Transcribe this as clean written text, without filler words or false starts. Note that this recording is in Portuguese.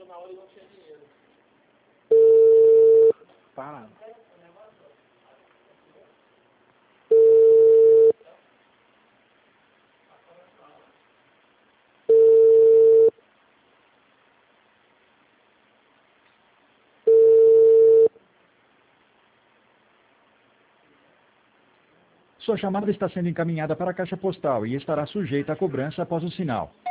Para. Sua chamada está sendo encaminhada para a caixa postal e estará sujeita a cobrança após o sinal.